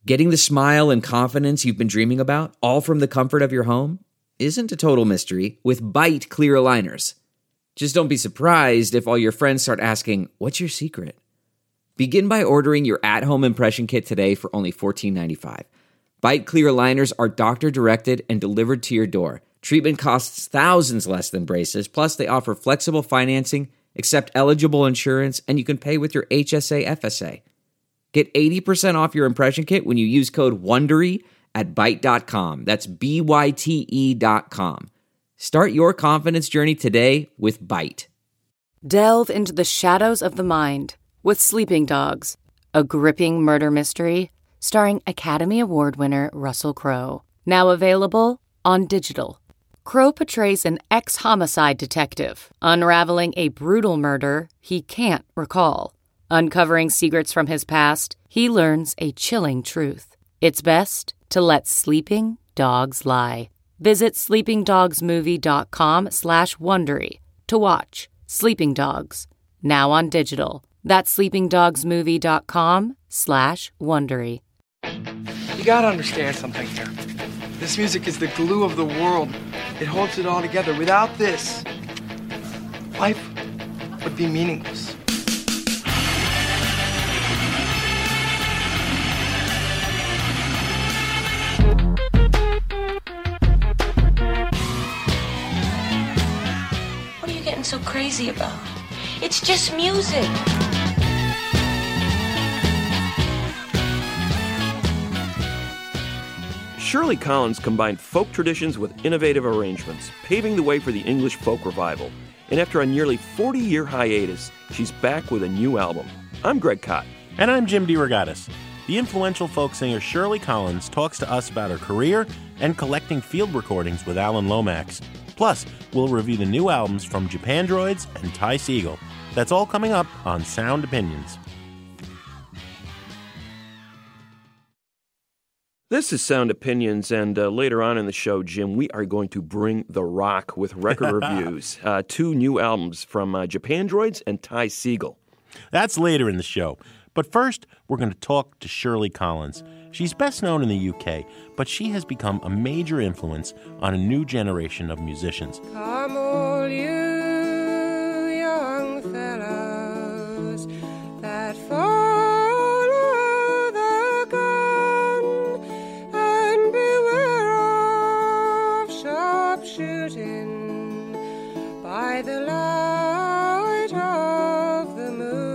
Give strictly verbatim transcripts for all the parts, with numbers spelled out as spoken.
Getting the smile and confidence you've been dreaming about, all from the comfort of your home, isn't a total mystery with Byte clear aligners. Just don't be surprised if all your friends start asking, what's your secret? Begin by ordering your at-home impression kit today for only fourteen ninety-five. Byte clear aligners are doctor-directed and delivered to your door. Treatment costs thousands less than braces, plus they offer flexible financing, accept eligible insurance, and you can pay with your H S A F S A. Get eighty percent off your impression kit when you use code WONDERY at byte dot com. That's B Y T E dot com. Start your confidence journey today with Byte. Delve into the shadows of the mind with Sleeping Dogs, a gripping murder mystery starring Academy Award winner Russell Crowe. Now available on digital. Crowe portrays an ex-homicide detective unraveling a brutal murder he can't recall. Uncovering secrets from his past, he learns a chilling truth. It's best to let sleeping dogs lie. Visit sleepingdogsmovie.com slash Wondery to watch Sleeping Dogs, now on digital. That's sleepingdogsmovie.com slash Wondery. You gotta understand something here. This music is the glue of the world. It holds it all together. Without this, life would be meaningless. What are you getting so crazy about? It's just music. Shirley Collins combined folk traditions with innovative arrangements, paving the way for the English folk revival. And after a nearly forty-year hiatus, she's back with a new album. I'm Greg Kot. And I'm Jim DeRogatis. The influential folk singer Shirley Collins talks to us about her career and collecting field recordings with Alan Lomax. Plus, we'll review the new albums from Japandroids and Ty Segall. That's all coming up on Sound Opinions. This is Sound Opinions, and uh, later on in the show, Jim, we are going to bring the rock with record reviews. Uh, two new albums from uh, Japandroids and Ty Segall. That's later in the show. But first, we're going to talk to Shirley Collins. She's best known in the U K, but she has become a major influence on a new generation of musicians. Come all you young fellows that follow the gun and beware of sharp shooting by the light of the moon.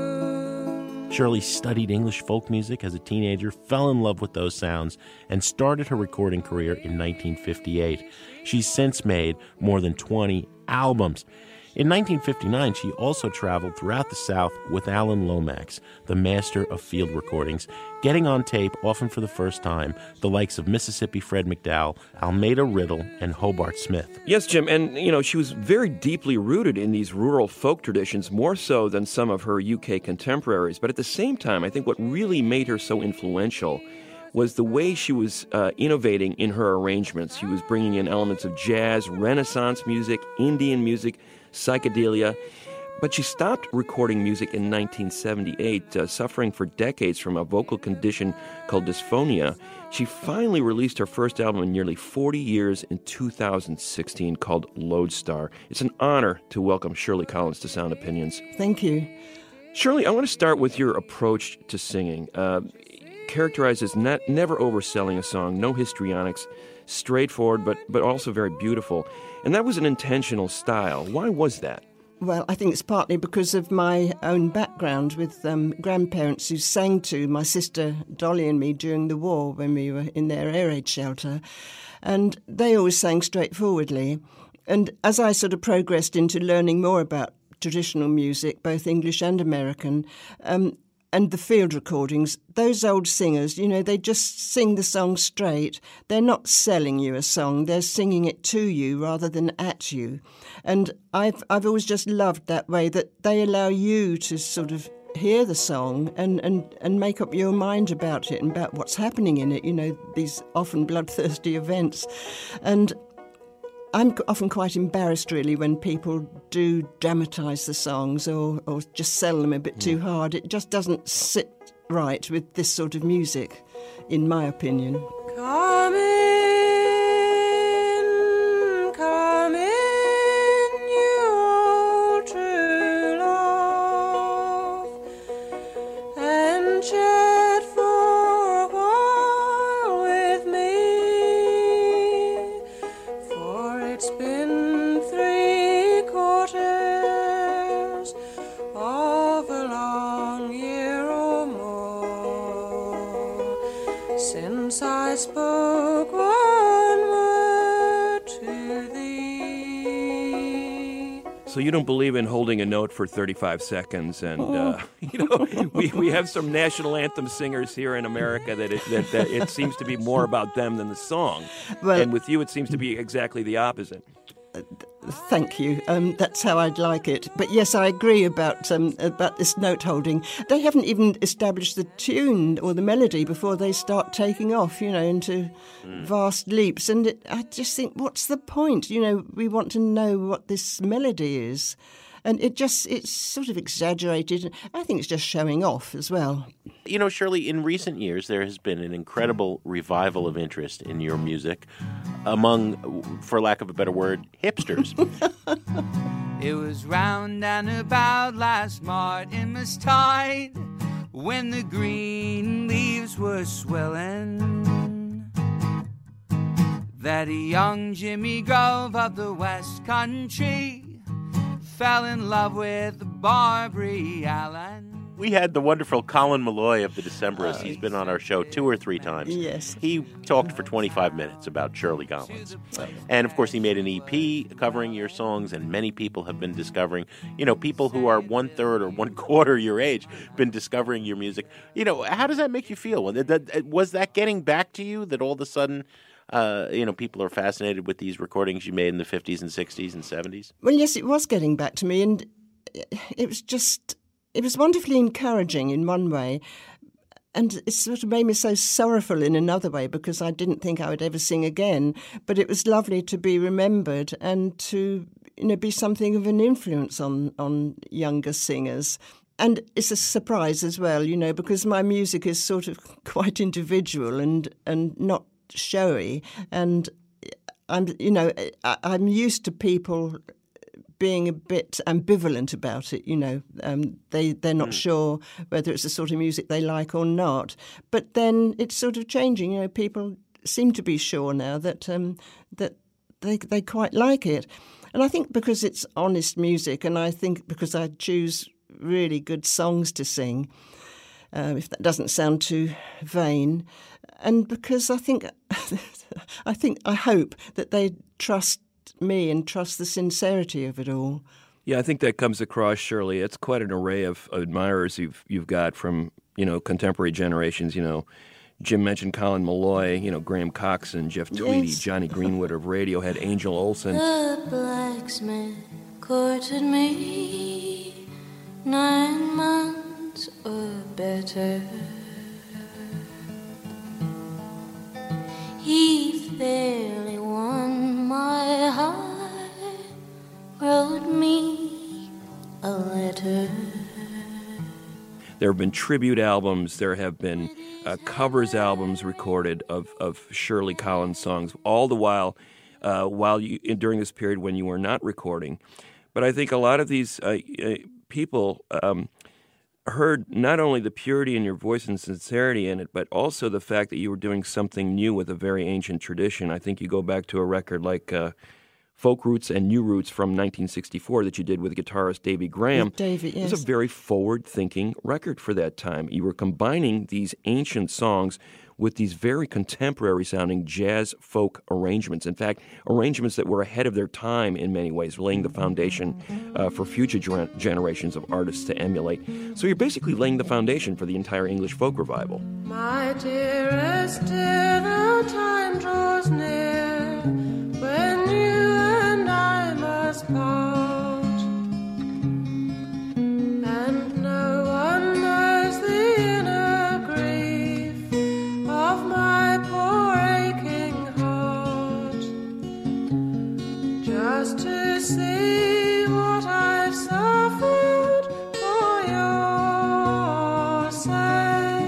Shirley studied English folk music as a teenager, fell in love with those sounds, and started her recording career in nineteen fifty-eight. She's since made more than twenty albums. In nineteen fifty-nine, she also traveled throughout the South with Alan Lomax, the master of field recordings, getting on tape, often for the first time, the likes of Mississippi Fred McDowell, Almeda Riddle, and Hobart Smith. Yes, Jim, and, you know, she was very deeply rooted in these rural folk traditions, more so than some of her U K contemporaries. But at the same time, I think what really made her so influential was the way she was uh, innovating in her arrangements. She was bringing in elements of jazz, Renaissance music, Indian music, psychedelia. But she stopped recording music in nineteen seventy-eight, uh, suffering for decades from a vocal condition called dysphonia. She finally released her first album in nearly forty years in two thousand sixteen called Lodestar. It's an honor to welcome Shirley Collins to Sound Opinions. Thank you. Shirley, I want to start with your approach to singing. Uh, characterized as not, never overselling a song, no histrionics, straightforward, but, but also very beautiful. And that was an intentional style. Why was that? Well, I think it's partly because of my own background with um, grandparents who sang to my sister Dolly and me during the war when we were in their air raid shelter. And they always sang straightforwardly. And as I sort of progressed into learning more about traditional music, both English and American, um, and the field recordings, those old singers, you know, they just sing the song straight. They're not selling you a song, they're singing it to you rather than at you. And I've I've always just loved that way, that they allow you to sort of hear the song and, and, and make up your mind about it and about what's happening in it, you know, these often bloodthirsty events. And I'm often quite embarrassed, really, when people do dramatise the songs or, or just sell them a bit too hard. It just doesn't sit right with this sort of music, in my opinion. Come in, come in, you old true love, and chat for a while with me, for it's been three quarters of a long year or more since I spoke one word to thee. So you don't believe in holding a note for thirty-five seconds, and uh, you know we, we have some national anthem singers here in America that it, that, that it seems to be more about them than the song, Well- and with you it seems to be exactly the opposite. Thank you. Um, that's how I'd like it. But yes, I agree about um, about this note holding. They haven't even established the tune or the melody before they start taking off, you know, into mm. vast leaps. And it, I just think, what's the point? You know, we want to know what this melody is. And it just, it's sort of exaggerated. I think it's just showing off as well. You know, Shirley, in recent years, there has been an incredible revival of interest in your music among, for lack of a better word, hipsters. It was round and about last Martinmas tide, when the green leaves were swelling, that a young Jimmy Grove of the West Country fell in love with Barbary Allen. We had the wonderful Colin Malloy of the Decemberists. He's been on our show two or three times. Yes. He talked for twenty-five minutes about Shirley Collins. And, of course, he made an E P covering your songs, and many people have been discovering, you know, people who are one-third or one-quarter your age been discovering your music. You know, how does that make you feel? Was that getting back to you, that all of a sudden, uh, you know, people are fascinated with these recordings you made in the fifties and sixties and seventies? Well, yes, it was getting back to me, and it was just... It was wonderfully encouraging in one way, and it sort of made me so sorrowful in another way, because I didn't think I would ever sing again. But it was lovely to be remembered and to, you know, be something of an influence on, on younger singers. And it's a surprise as well, you know, because my music is sort of quite individual and, and not showy. And I'm, you know, I, I'm used to people being a bit ambivalent about it, you know. Um, they, they're not mm. sure whether it's the sort of music they like or not. But then it's sort of changing, you know. People seem to be sure now that um, that they they quite like it. And I think because it's honest music, and I think because I choose really good songs to sing, uh, if that doesn't sound too vain, and because I think, I think, I hope that they trust me and trust the sincerity of it all. Yeah, I think that comes across, Shirley. It's quite an array of admirers you've you've got from, you know, contemporary generations. You know, Jim mentioned Colin Malloy, you know, Graham Coxon, Jeff Tweedy, yes. Johnny Greenwood of Radiohead, Angel Olsen. The blacksmith courted me nine months or better. He fairly won my heart, wrote me a letter. There have been tribute albums, there have been uh, covers albums recorded of, of Shirley Collins songs, all the while uh, while you during this period when you were not recording. But I think a lot of these uh, uh, people um, heard not only the purity in your voice and sincerity in it, but also the fact that you were doing something new with a very ancient tradition. I think you go back to a record like uh, Folk Roots and New Roots from nineteen sixty-four that you did with guitarist Davy Graham. With David, yes. It was a very forward-thinking record for that time. You were combining these ancient songs with these very contemporary-sounding jazz folk arrangements. In fact, arrangements that were ahead of their time in many ways, laying the foundation uh, for future ger- generations of artists to emulate. So you're basically laying the foundation for the entire English folk revival. My dearest dear, the time draws near when you and I must part, and no one knows the inner grief of my poor aching heart, just to see what I've suffered for your sake.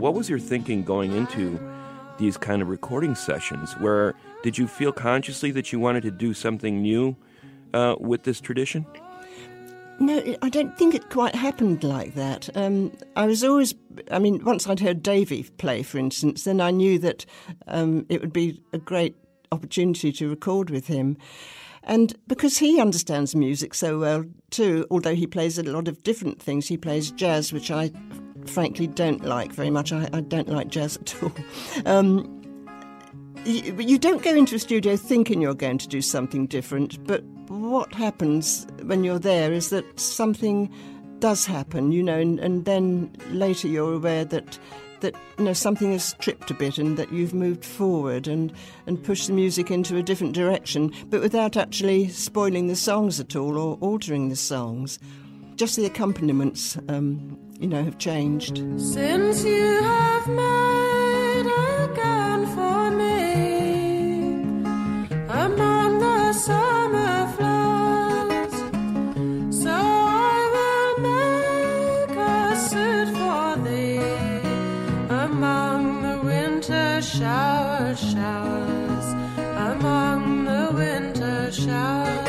what was your thinking going into these kind of recording sessions? Where did you feel consciously that you wanted to do something new uh, with this tradition? No, I don't think it quite happened like that. Um, I was always, I mean, once I'd heard Davy play, for instance, then I knew that um, it would be a great opportunity to record with him. And because he understands music so well too, although he plays a lot of different things, he plays jazz, which I frankly don't like very much. I, I don't like jazz at all. Um, you, you don't go into a studio thinking you're going to do something different, but what happens when you're there is that something does happen, you know, and, and then later you're aware that that you know something has tripped a bit and that you've moved forward and, and pushed the music into a different direction, but without actually spoiling the songs at all or altering the songs. Just the accompaniments, um, you know, have changed. Since you have made a gown for me among the summer flowers, so I will make a suit for thee among the winter shower showers, among the winter showers.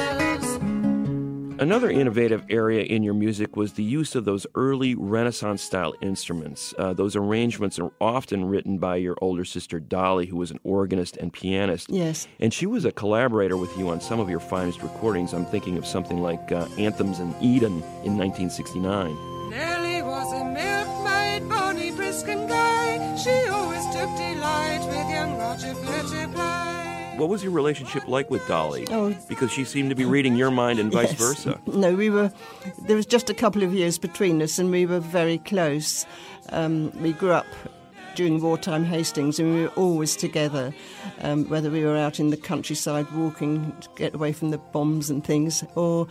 Another innovative area in your music was the use of those early Renaissance-style instruments. Uh, those arrangements are often written by your older sister, Dolly, who was an organist and pianist. Yes. And she was a collaborator with you on some of your finest recordings. I'm thinking of something like uh, Anthems in Eden in nineteen sixty-nine. Nellie was a milkmaid, bonny, brisk and gay. She always took delight with young Roger Fletcher play. What was your relationship like with Dolly? Oh. Because she seemed to be reading your mind and vice Yes. versa. No, we were, there was just a couple of years between us and we were very close. Um, we grew up during wartime Hastings and we were always together, um, whether we were out in the countryside walking to get away from the bombs and things, or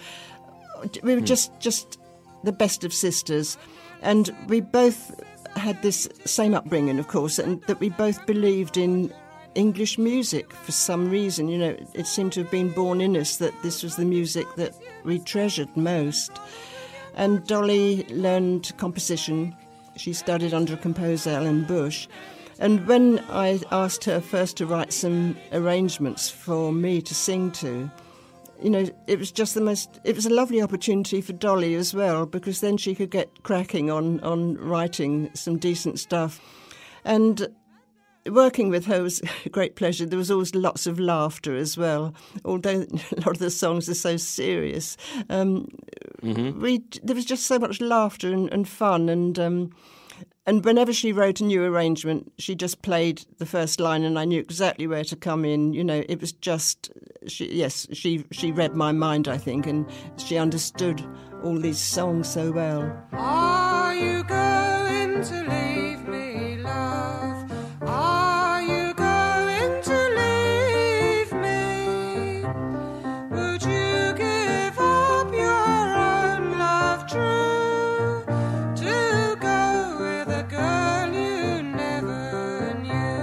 we were just, just the best of sisters. And we both had this same upbringing, of course, and that we both believed in English music for some reason. You know, it seemed to have been born in us that this was the music that we treasured most. And Dolly learned composition. She studied under a composer, Alan Bush. And when I asked her first to write some arrangements for me to sing to, you know, it was just the most, it was a lovely opportunity for Dolly as well, because then she could get cracking on, on writing some decent stuff. And working with her was a great pleasure. There was always lots of laughter as well, although a lot of the songs are so serious. Um, mm-hmm. we There was just so much laughter and, and fun, and um, and whenever she wrote a new arrangement, she just played the first line, and I knew exactly where to come in. You know, it was just, she, yes, she she read my mind, I think, and she understood all these songs so well. Are you going to leave me, love? Are you going to leave me? Would you give up your own love true to go with a girl you never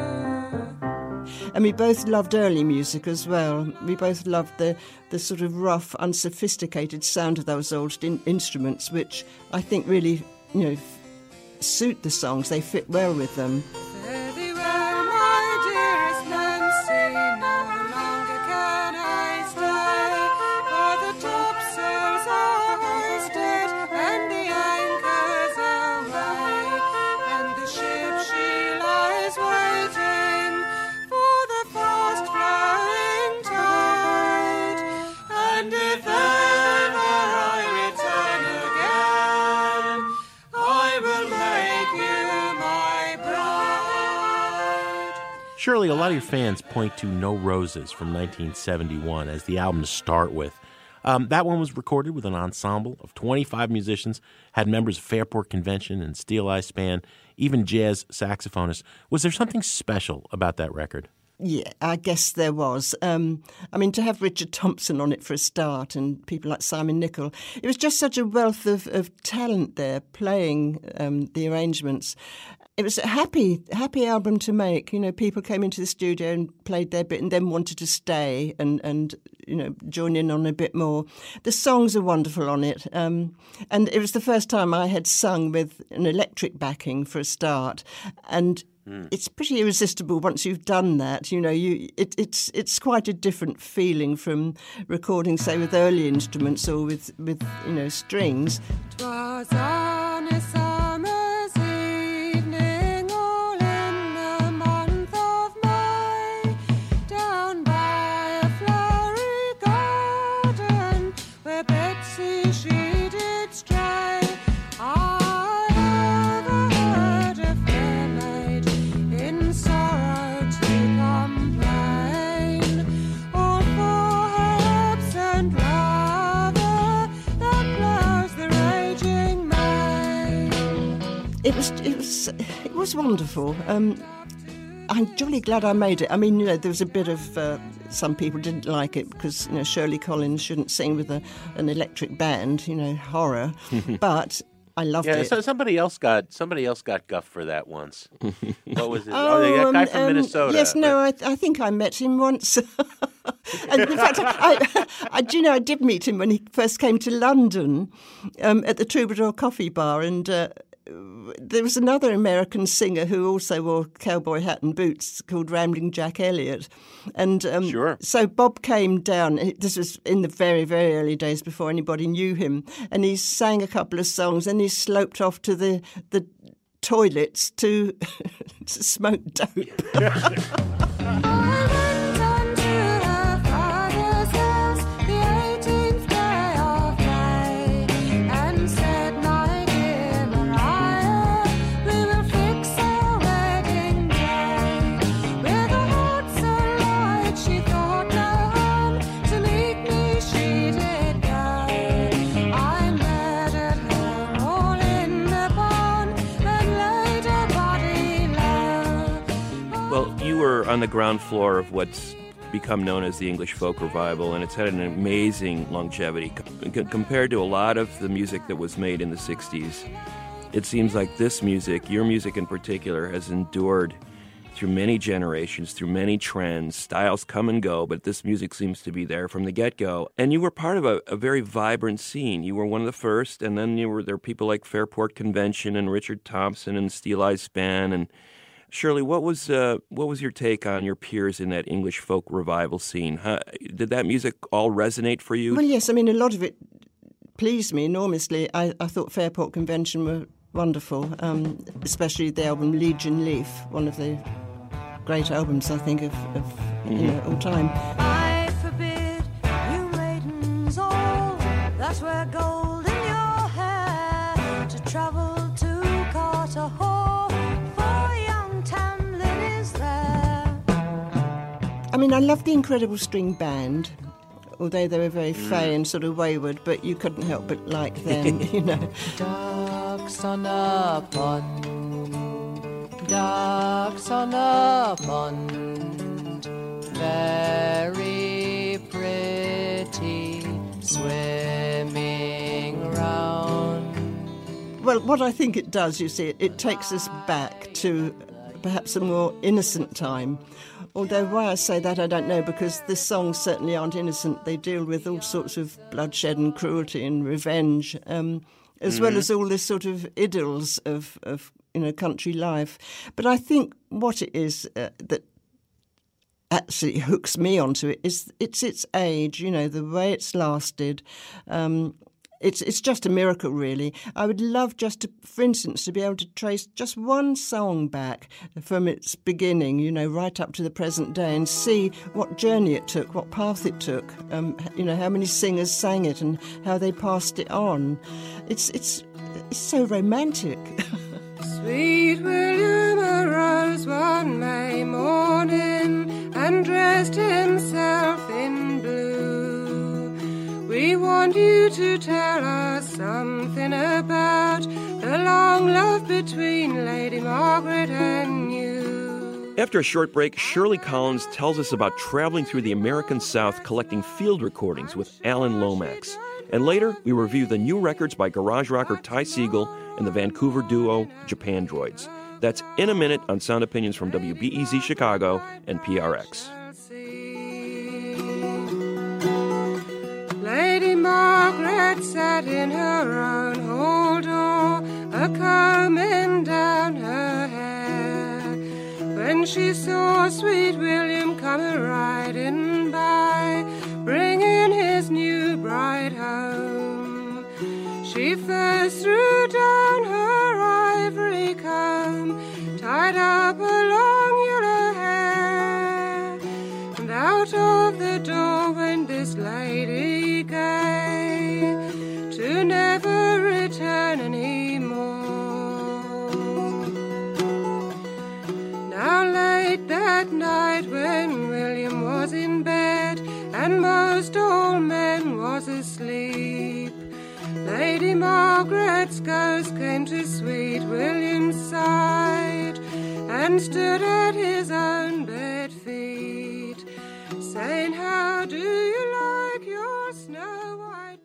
knew? And we both loved early music as well. We both loved the, the sort of rough, unsophisticated sound of those old in- instruments, which I think really, you know, f- suit the songs. They fit well with them. Fare thee well, my dearest Nancy, no longer can I stay, for the topsails are hoisted and the anchors aweigh, and the ship she lies waiting for the fast flowing tide, and if ever I return again, I will make you my bride. Shirley, a lot of your fans point to No Roses from nineteen seventy-one as the album to start with. Um, that one was recorded with an ensemble of twenty-five musicians, had members of Fairport Convention and Steel Eye Span, even jazz saxophonists. Was there something special about that record? Yeah, I guess there was. Um, I mean, to have Richard Thompson on it for a start and people like Simon Nicol, it was just such a wealth of, of talent there playing um, the arrangements. it was a happy, happy album to make. You know, people came into the studio and played their bit and then wanted to stay and, and you know, join in on a bit more. The songs are wonderful on it. Um, and it was the first time I had sung with an electric backing for a start. And mm. it's pretty irresistible once you've done that. You know, you it, it's it's quite a different feeling from recording, say, with early instruments or with, with you know, strings. 'Twas on a summer's evening, all in the month of May, down by a flowery garden where Betsy she did stray. I never heard a fair maid in sorrow to complain, all for her absent lover that blows the raging May. It was it was it was wonderful. Um, I'm jolly glad I made it. I mean, you know, there was a bit of uh, some people didn't like it because you know Shirley Collins shouldn't sing with a, an electric band. You know, horror. But I loved Yeah, it. so somebody else got somebody else got guff for that once. What was it? Oh, that guy from um, Minnesota. Yes, no, I, I think I met him once. And in fact, I, I, do you know, I did meet him when he first came to London um, at the Troubadour Coffee Bar, and uh, there was another American singer who also wore cowboy hat and boots called Rambling Jack Elliott. And um, Sure. so Bob came down. This was in the very, very early days before anybody knew him. And he sang a couple of songs and he sloped off to the, the toilets to, to smoke dope. On the ground floor of what's become known as the English folk revival, and it's had an amazing longevity. C- compared to a lot of the music that was made in the sixties, it seems like this music, your music in particular, has endured through many generations, through many trends. Styles come and go, but this music seems to be there from the get-go. And you were part of a, a very vibrant scene. You were one of the first, and then you were there were people like Fairport Convention and Richard Thompson and Steel Eye Span. And Shirley, what was uh, what was your take on your peers in that English folk revival scene? How, did that music all resonate for you? Well, yes. I mean, a lot of it pleased me enormously. I, I thought Fairport Convention were wonderful, um, especially the album Legion Leaf, one of the great albums, I think, of, of mm-hmm. you know, all time. I forbid you maidens all that wear gold in your hair to travel to Carter Hall, for young Tamlin is there. I mean, I love the Incredible String Band, although they were very mm. fey and sort of wayward, but you couldn't help but like them, you know. Ducks on a pond, ducks on a pond, very pretty, swimming round. Well, what I think it does, you see, it, it takes us back to perhaps a more innocent time. Although why I say that, I don't know, because the songs certainly aren't innocent. They deal with all sorts of bloodshed and cruelty and revenge, um, as mm-hmm. well as all this sort of idyls of, of you know, country life. But I think what it is uh, that actually hooks me onto it is it's its age, you know, the way it's lasted. Um, It's it's just a miracle, really. I would love just to, for instance, to be able to trace just one song back from its beginning, you know, right up to the present day, and see what journey it took, what path it took, um, you know, how many singers sang it and how they passed it on. It's it's it's so romantic. Sweet William arose one May morning and dressed himself in blue. We want you to tell us something about the long love between Lady Margaret and you. After a short break, Shirley Collins tells us about traveling through the American South collecting field recordings with Alan Lomax. And later, we review the new records by garage rocker Ty Segall and the Vancouver duo Japan Droids. That's in a minute on Sound Opinions from W B E Z Chicago and P R X. Lady Margaret sat in her own hall door, a combing down her hair, when she saw sweet William come a-riding by, bringing his new bride home. She first threw down her ivory comb, tied up her long yellow hair, and out of the door went this lady gay, to never return any more. Now late that night when William was in bed, and most all men was asleep, Lady Margaret's ghost came to sweet William's side, and stood at his own bed feet, saying, "How do you like your snow white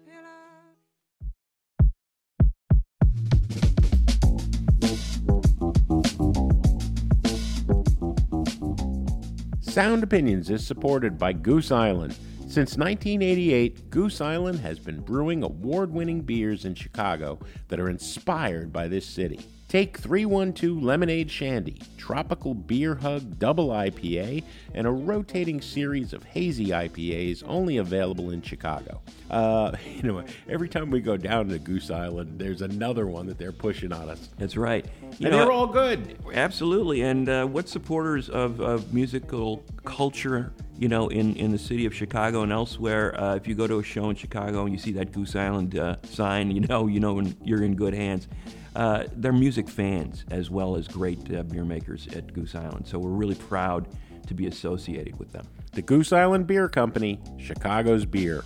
pillow?" Sound Opinions is supported by Goose Island. Since nineteen eighty-eight, Goose Island has been brewing award-winning beers in Chicago that are inspired by this city. Take three one two Lemonade Shandy, Tropical Beer Hug Double I P A, and a rotating series of hazy I P As only available in Chicago. Uh, you know, every time we go down to Goose Island, there's another one that they're pushing on us. That's right. You and know, they're all good. Absolutely. And uh, what supporters of, of musical culture, you know, in, in the city of Chicago and elsewhere, uh, if you go to a show in Chicago and you see that Goose Island uh, sign, you know, you know you're in good hands. Uh, they're music fans as well as great uh, beer makers at Goose Island. So we're really proud to be associated with them. The Goose Island Beer Company, Chicago's beer.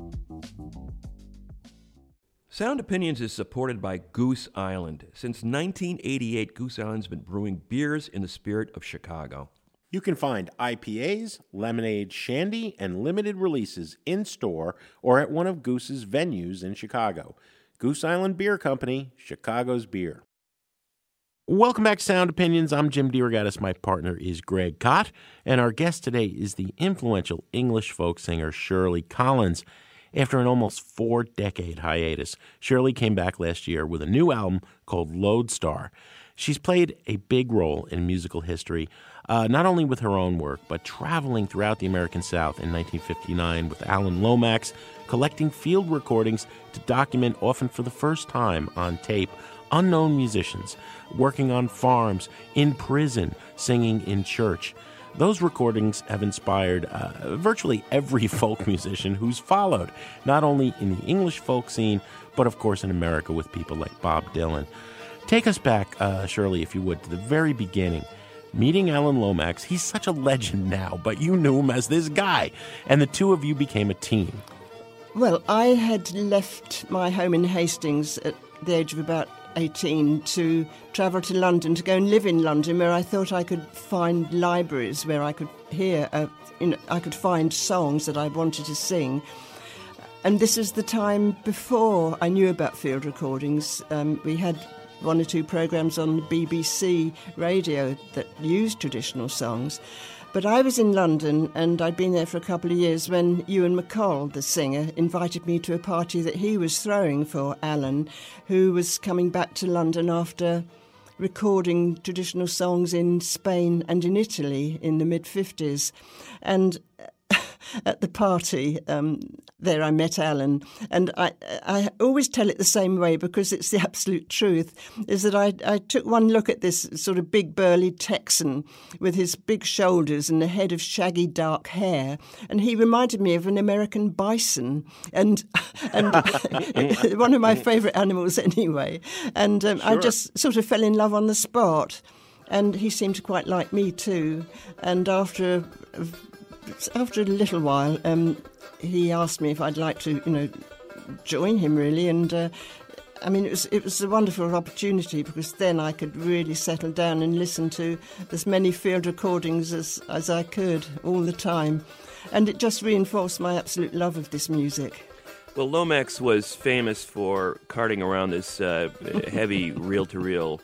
Sound Opinions is supported by Goose Island. Since nineteen eighty-eight, Goose Island's been brewing beers in the spirit of Chicago. You can find I P As, lemonade, shandy, and limited releases in-store or at one of Goose's venues in Chicago. Goose Island Beer Company, Chicago's beer. Welcome back to Sound Opinions. I'm Jim DeRogatis. My partner is Greg Kot, and our guest today is the influential English folk singer Shirley Collins. After an almost four-decade hiatus, Shirley came back last year with a new album called Lodestar. She's played a big role in musical history, uh, not only with her own work, but traveling throughout the American South in nineteen fifty-nine with Alan Lomax, collecting field recordings to document, often for the first time on tape, unknown musicians working on farms, in prison, singing in church. Those recordings have inspired uh, virtually every folk musician who's followed, not only in the English folk scene, but of course in America with people like Bob Dylan. Take us back, uh, Shirley, if you would, to the very beginning. Meeting Alan Lomax, he's such a legend now, but you knew him as this guy, and the two of you became a team. Well, I had left my home in Hastings at the age of about eighteen to travel to London, to go and live in London, where I thought I could find libraries where I could hear, uh, you know, I could find songs that I wanted to sing. And this was the time before I knew about field recordings. Um, we had one or two programmes on the B B C radio that used traditional songs. But I was in London, and I'd been there for a couple of years when Ewan MacColl, the singer, invited me to a party that he was throwing for Alan, who was coming back to London after recording traditional songs in Spain and in Italy in the mid-fifties. And at the party, um, there I met Alan, and I, I always tell it the same way because it's the absolute truth, is that I, I took one look at this sort of big burly Texan with his big shoulders and a head of shaggy dark hair, and he reminded me of an American bison, and and one of my favourite animals anyway, and um, sure. I just sort of fell in love on the spot, and he seemed to quite like me too, and after a, a After a little while, um, he asked me if I'd like to, you know, join him really, and uh, I mean, it was it was a wonderful opportunity because then I could really settle down and listen to as many field recordings as, as I could all the time, and it just reinforced my absolute love of this music. Well, Lomax was famous for carting around this uh, heavy reel-to-reel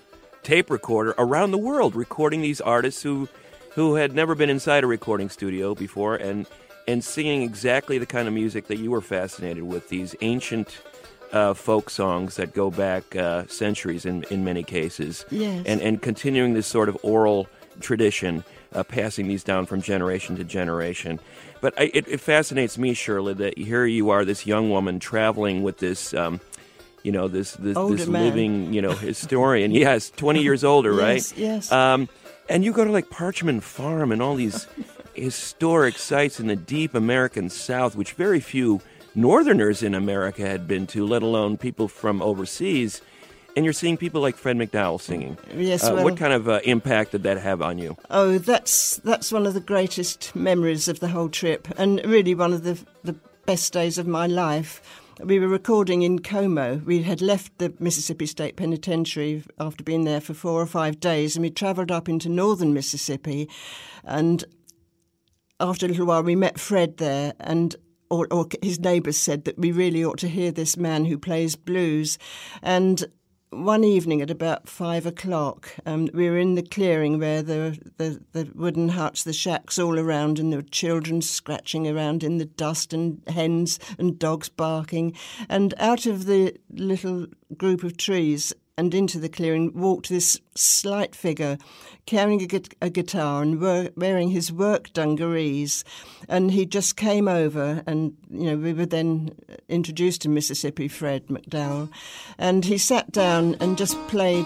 tape recorder around the world, recording these artists who who had never been inside a recording studio before, and and singing exactly the kind of music that you were fascinated with, these ancient uh, folk songs that go back uh, centuries in, in many cases. Yes. And, and continuing this sort of oral tradition, uh, passing these down from generation to generation. But I, it, it fascinates me, Shirley, that here you are, this young woman traveling with this, um, you know, this this, this living, you know, historian. Yes, twenty years older, right? Yes, yes. Um, and you go to like Parchman Farm and all these historic sites in the deep American South, which very few Northerners in America had been to, let alone people from overseas. And you're seeing people like Fred McDowell singing. Yes, uh, well, what kind of uh, impact did that have on you? Oh, that's that's one of the greatest memories of the whole trip, and really one of the the best days of my life. We were recording in Como. We had left the Mississippi State Penitentiary after being there for four or five days, and we travelled up into northern Mississippi. And after a little while, we met Fred there, and or, or his neighbours said that we really ought to hear this man who plays blues. And one evening at about five o'clock, um, we were in the clearing where the, the the wooden huts, the shacks all around, and there were children scratching around in the dust and hens and dogs barking. And out of the little group of trees and into the clearing walked this slight figure carrying a, gu- a guitar and wor- wearing his work dungarees. And he just came over, and, you know, we were then introduced to Mississippi Fred McDowell. And he sat down and just played,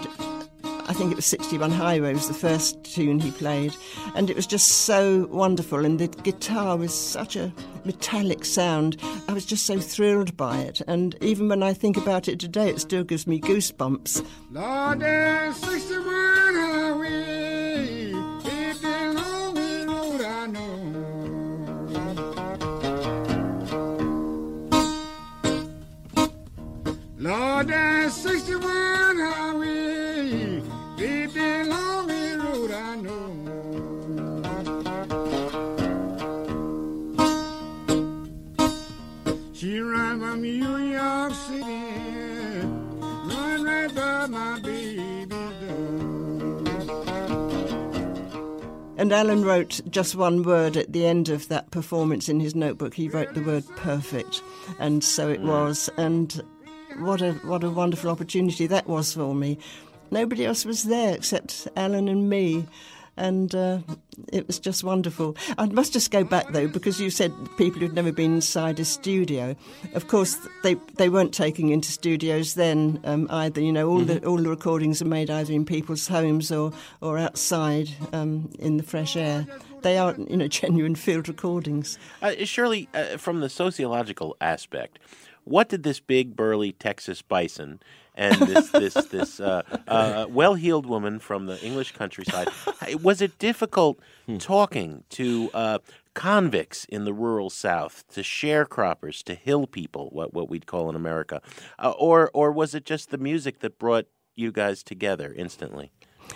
I think it was sixty-one Highway was the first tune he played. And it was just so wonderful. And the guitar was such a metallic sound. I was just so thrilled by it. And even when I think about it today, it still gives me goosebumps. Lord, there's sixty-one Highway, it's the lonely road I know. Lord, there's sixty-one Highway, it's the lonely road I know. She ran from New York City, run right by my baby door. And Alan wrote just one word at the end of that performance in his notebook. He wrote the word perfect, and so it was. And what a what a wonderful opportunity that was for me. Nobody else was there except Alan and me, and uh, it was just wonderful. I must just go back, though, because you said people who'd never been inside a studio. Of course, they they weren't taking into studios then um, either. You know, all mm-hmm. the all the recordings are made either in people's homes or or outside um, in the fresh air. They are, you know, genuine field recordings. Uh, Shirley, uh, from the sociological aspect, what did this big, burly Texas bison and this this this uh, uh, well-heeled woman from the English countryside, was it difficult talking to uh, convicts in the rural South, to sharecroppers, to hill people, what what we'd call in America, uh, or or was it just the music that brought you guys together instantly?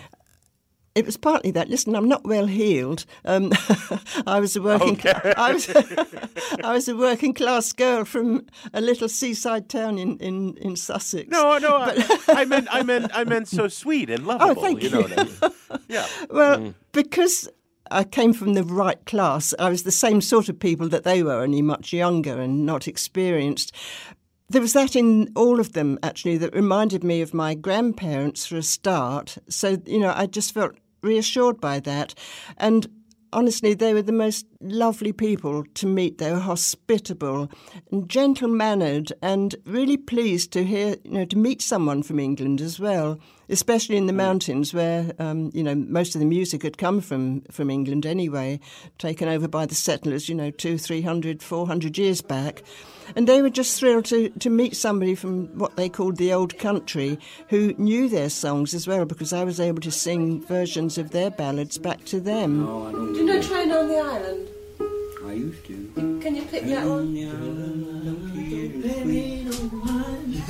It was partly that. Listen, I'm not well heeled. Um, I was a working, okay. I was, I was a working class girl from a little seaside town in, in, in Sussex. No, no, but, I, I meant, I meant, I meant so sweet and lovable. Oh, thank you. you. Know what I mean? Yeah. Well, mm. because I came from the right class, I was the same sort of people that they were, only much younger and not experienced. There was that in all of them, actually, that reminded me of my grandparents for a start. So, you know, I just felt reassured by that. And honestly, they were the most lovely people to meet. They were hospitable and gentle-mannered and really pleased to hear, you know, to meet someone from England as well, especially in the mountains where, um, you know, most of the music had come from, from England anyway, taken over by the settlers, you know, two, three hundred, four hundred years back. And they were just thrilled to, to meet somebody from what they called the old country who knew their songs as well, because I was able to sing versions of their ballads back to them. Oh, I don't Do you know Train on the Island? I used to. Can you pick that one? Train on the island.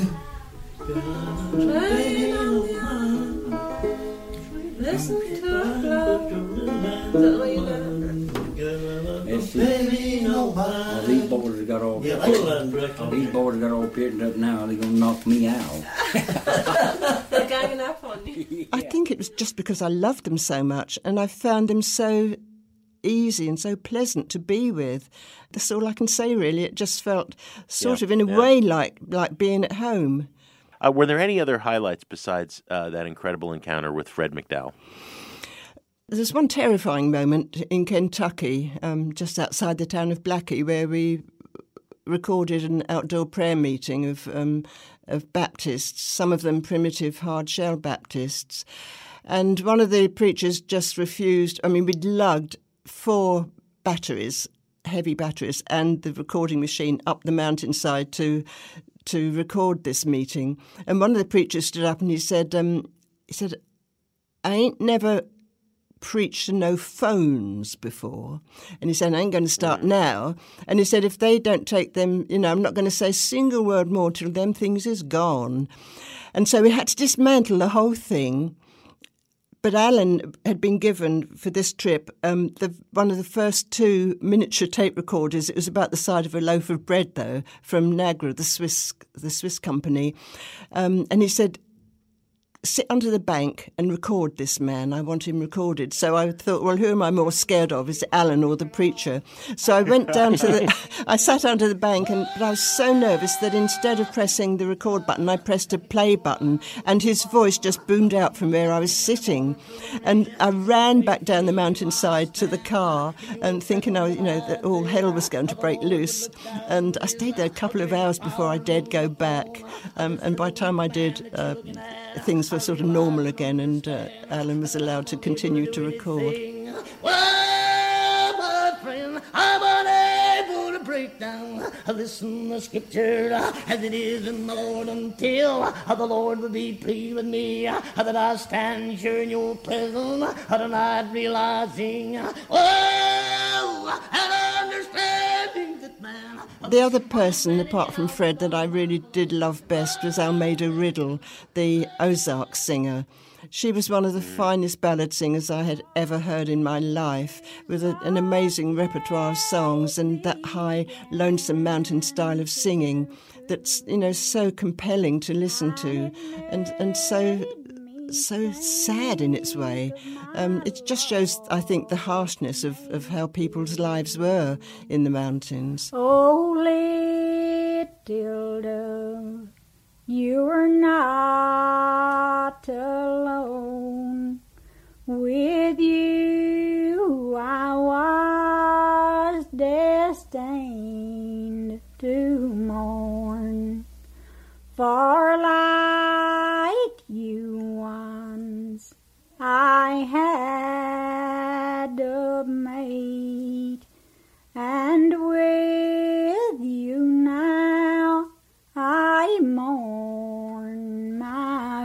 Train on the island. Listen to it blow. Is that the way you know? That's it. Oh, these boys have got all oh, these boys got all pitted up now. They're gonna knock me out. They're ganging up on you. I think it was just because I loved them so much, and I found them so easy and so pleasant to be with. That's all I can say, really. It just felt sort Yeah, of, in a yeah. way, like like being at home. Uh, were there any other highlights besides uh, that incredible encounter with Fred McDowell? There's one terrifying moment in Kentucky, um, just outside the town of Blackie, where we recorded an outdoor prayer meeting of um, of Baptists, some of them primitive hard-shell Baptists. And one of the preachers just refused. I mean, we'd lugged four batteries, heavy batteries, and the recording machine up the mountainside to to record this meeting. And one of the preachers stood up and he said, um, he said, I ain't never preached to no phones before. And he said, I ain't going to start now. And he said, if they don't take them, you know, I'm not going to say a single word more till them things is gone. And so we had to dismantle the whole thing. But Alan had been given for this trip um, the, one of the first two miniature tape recorders. It was about the size of a loaf of bread, though, from Nagra, the Swiss the Swiss company. Um, and he said, sit under the bank and record this man. I want him recorded. So I thought, well, who am I more scared of? Is it Alan or the preacher? So I went down to the... I sat under the bank, and but I was so nervous that instead of pressing the record button, I pressed a play button, and his voice just boomed out from where I was sitting. And I ran back down the mountainside to the car, and thinking, oh, you know, that all hell was going to break loose. And I stayed there a couple of hours before I dared go back. Um, and by the time I did... Uh, things were sort of normal again, and uh, Alan was allowed to continue to record. Well, my friend, I'm unable to break down. Listen to the scripture as it is in the Lord until the Lord will be pleased with me, that I stand sure in your presence tonight, realizing, oh, and understanding that man. The other person, apart from Fred, that I really did love best was Almeida Riddle, the Ozark singer. She was one of the finest ballad singers I had ever heard in my life, with a, an amazing repertoire of songs and that high, lonesome mountain style of singing that's, you know, so compelling to listen to, and and so so sad in its way. Um, it just shows, I think, the harshness of, of how people's lives were in the mountains. Oh, little dove, you are not alone. With you I was destined to mourn. For like you once I had a mate, and with you now I mourn my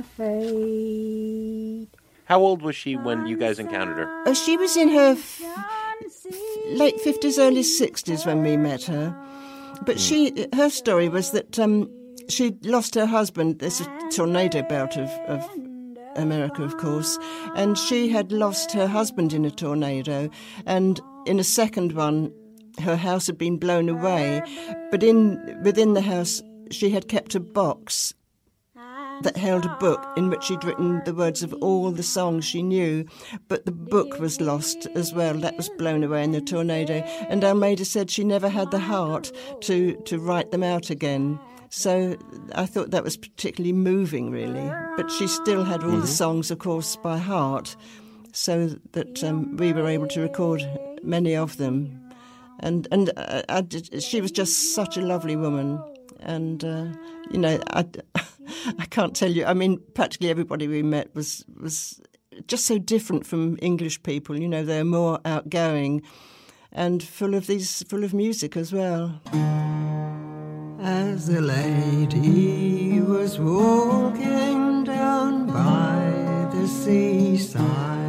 fate. How old was she when you guys encountered her? Oh, she was in her f- late fifties, early sixties when we met her. But she, her story was that um, she lost her husband. There's a tornado belt of, of America, of course, and she had lost her husband in a tornado, and in a second one, her house had been blown away. But in within the house, she had kept a box that held a book in which she'd written the words of all the songs she knew, but the book was lost as well. That was blown away in the tornado, and Almeida said she never had the heart to, to write them out again. So I thought that was particularly moving, really. But she still had all mm-hmm. the songs, of course, by heart, so that um, we were able to record many of them. And and uh, I did, she was just such a lovely woman. And, uh, you know, I, I can't tell you, I mean, practically everybody we met was was just so different from English people. You know, they're more outgoing and full of these, full of music as well. As the lady was walking down by the seaside,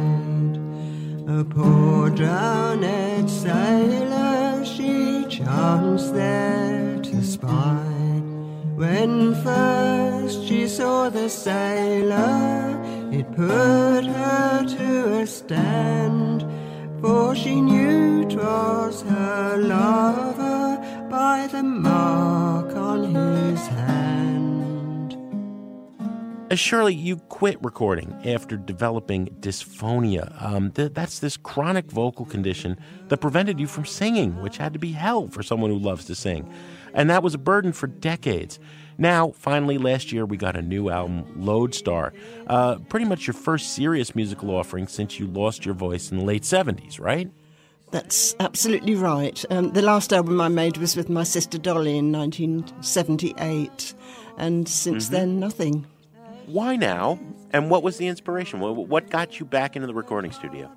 a poor drowned sailor she chanced there to spy. When first she saw the sailor, it put her to a stand, for she knew 'twas her lover by the mark on his hand. Uh, Shirley, you quit recording after developing dysphonia. Um, th- that's this chronic vocal condition that prevented you from singing, which had to be hell for someone who loves to sing. And that was a burden for decades. Now, finally, last year, we got a new album, Lodestar. Uh, pretty much your first serious musical offering since you lost your voice in the late seventies, right? That's absolutely right. Um, the last album I made was with my sister Dolly in nineteen seventy-eight. And since Mm-hmm. then, nothing. Why now? And what was the inspiration? What what got you back into the recording studio?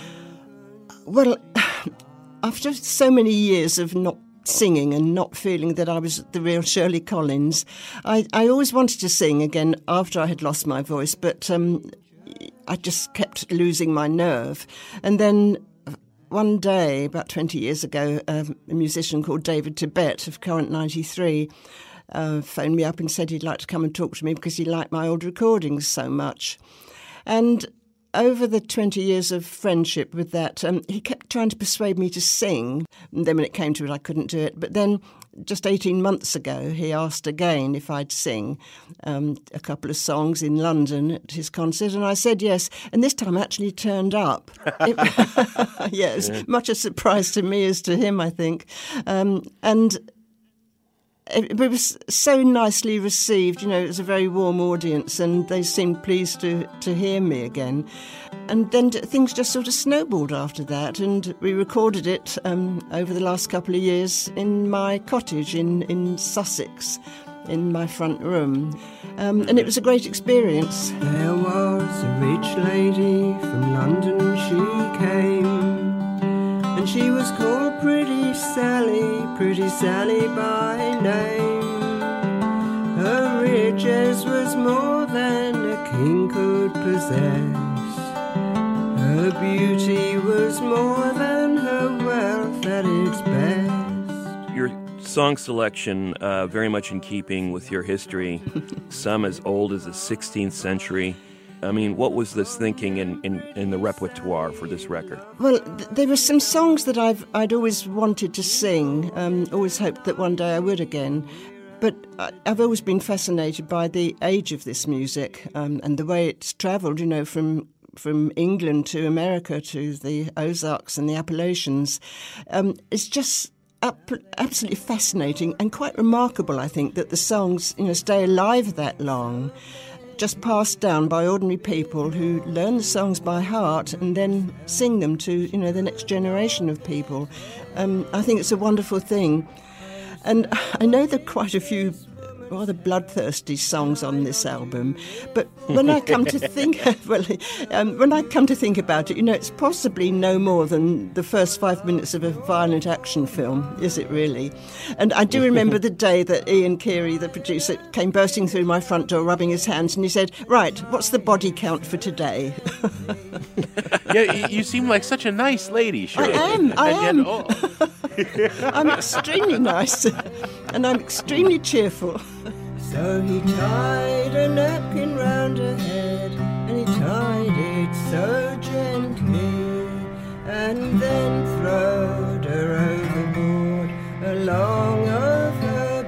Well, after so many years of not singing and not feeling that I was the real Shirley Collins, I, I always wanted to sing again after I had lost my voice, but um, I just kept losing my nerve. And then one day, about twenty years ago, um, a musician called David Tibet of Current ninety-three Uh, phoned me up and said he'd like to come and talk to me because he liked my old recordings so much. And over the twenty years of friendship with that, um, he kept trying to persuade me to sing. And then when it came to it, I couldn't do it. But then just eighteen months ago, he asked again if I'd sing um, a couple of songs in London at his concert. And I said yes. And this time I actually turned up. It, yeah, it was Yeah. much a surprise to me as to him, I think. Um, and... It was so nicely received, you know, it was a very warm audience and they seemed pleased to, to hear me again. And then things just sort of snowballed after that and we recorded it um, over the last couple of years in my cottage in, in Sussex, in my front room. Um, and it was a great experience. There was a rich lady from London, she came. And she was called Pretty Sally, Pretty Sally by name. Her riches was more than a king could possess. Her beauty was more than her wealth at its best. Your song selection, uh, very much in keeping with your history, some as old as the sixteenth century. I mean, what was this thinking in, in, in the repertoire for this record? Well, th- there were some songs that I've I'd always wanted to sing, um, always hoped that one day I would again. But I, I've always been fascinated by the age of this music um, and the way it's travelled, you know, from from England to America to the Ozarks and the Appalachians. Um, it's just up, absolutely fascinating and quite remarkable, I think, that the songs, you know, stay alive that long. Just passed down by ordinary people who learn the songs by heart and then sing them to, you know, the next generation of people. Um, I think it's a wonderful thing. And I know there are quite a few rather bloodthirsty songs on this album, but when I come to think, well, um, when I come to think about it, you know, it's possibly no more than the first five minutes of a violent action film, is it really? And I do remember the day that Ian Keary, the producer, came bursting through my front door, rubbing his hands, and he said, "Right, what's the body count for today?" Yeah, you seem like such a nice lady, Shirley. I am, I And am. yet, oh. I'm extremely nice, and I'm extremely cheerful. So he tied a napkin round her head, and he tied it so gently, and then throwed her overboard along of her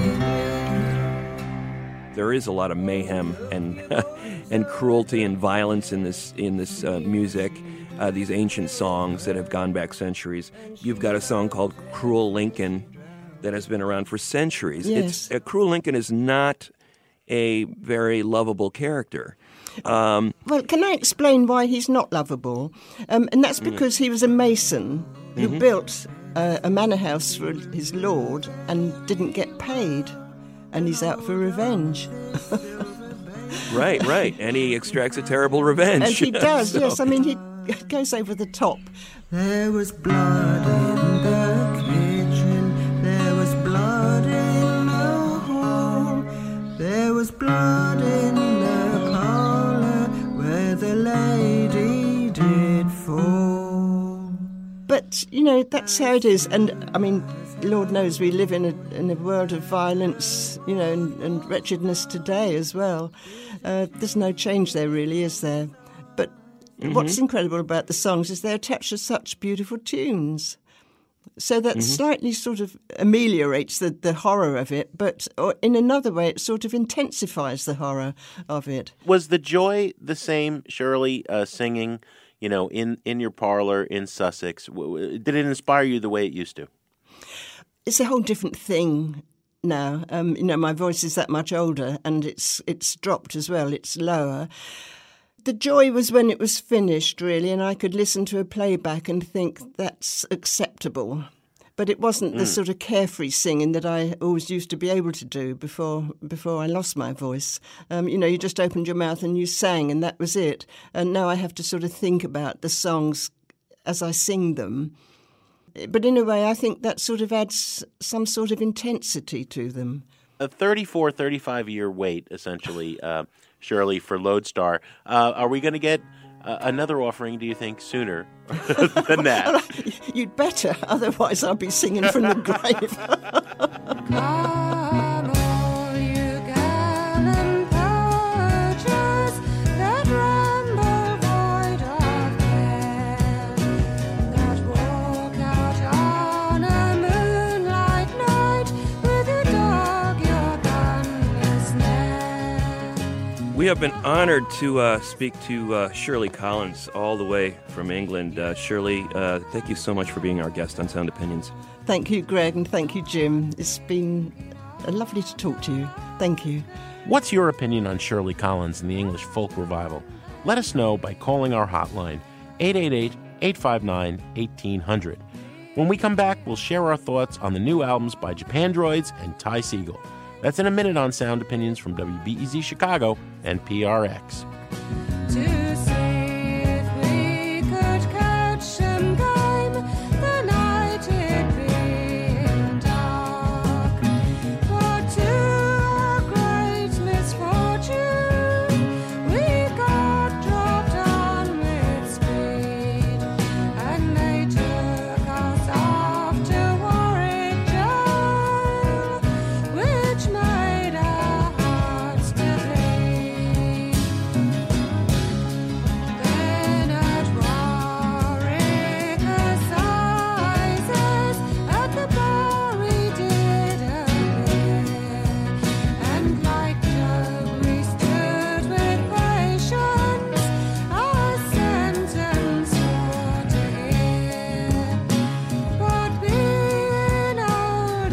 baby. There is a lot of mayhem and and cruelty and violence in this in this uh, music. Uh, these ancient songs that have gone back centuries. You've got a song called Cruel Lincoln that has been around for centuries. Yes. It's, uh, Cruel Lincoln is not a very lovable character. Um, Well, can I explain why he's not lovable? Um, and that's because he was a mason who Mhm. built uh, a manor house for his lord and didn't get paid, and he's out for revenge. right, right. And he extracts a terrible revenge. And he does, So- yes. I mean, he goes over the top. There was blood in the kitchen, there was blood in the hall, there was blood in the parlour where the lady did fall. But, you know, that's how it is. And, I mean, Lord knows we live in a, in a world of violence, you know, and, and wretchedness today as well. Uh, there's no change there, really, is there? But Mhm. what's incredible about the songs is they're attached to such beautiful tunes. So that Mhm. slightly sort of ameliorates the, the horror of it, but or in another way, it sort of intensifies the horror of it. Was the joy the same, Shirley, uh, singing, you know, in, in your parlor in Sussex? W- w- Did it inspire you the way it used to? It's a whole different thing now. Um, you know, my voice is that much older, and it's it's dropped as well. It's lower. The joy was when it was finished, really, and I could listen to a playback and think that's acceptable. But it wasn't the Mm. sort of carefree singing that I always used to be able to do before before I lost my voice. Um, you know, you just opened your mouth and you sang, and that was it. And now I have to sort of think about the songs as I sing them. But in a way, I think that sort of adds some sort of intensity to them. A thirty-four, thirty-five-year wait, essentially, uh, Shirley, for Lodestar. Uh, are we going to get uh, another offering, do you think, sooner than that? You'd better, otherwise I'll be singing from the grave. Come, all you gallant poachers that ramble void of care, that walk out on a moonlight night with your dog, your gun, your snare. We have been honored to uh, speak to uh, Shirley Collins all the way from England. Uh, Shirley, uh, thank you so much for being our guest on Sound Opinions. Thank you, Greg, and thank you, Jim. It's been uh, lovely to talk to you. Thank you. What's your opinion on Shirley Collins and the English folk revival? Let us know by calling our hotline, eight eight eight, eight five nine, one eight zero zero. When we come back, we'll share our thoughts on the new albums by Japandroids and Ty Segall. That's in a minute on Sound Opinions from W B E Z Chicago and P R X. To see if we could catch some game the night it being dark. But to our great misfortune, we got dropped on with speed, and they took us off to Warwick Jail, which made our hearts to bleed. Then at Warwick Assizes, at the bar we did appear, and like Job we stood with patience, our sentence for to hear. But being old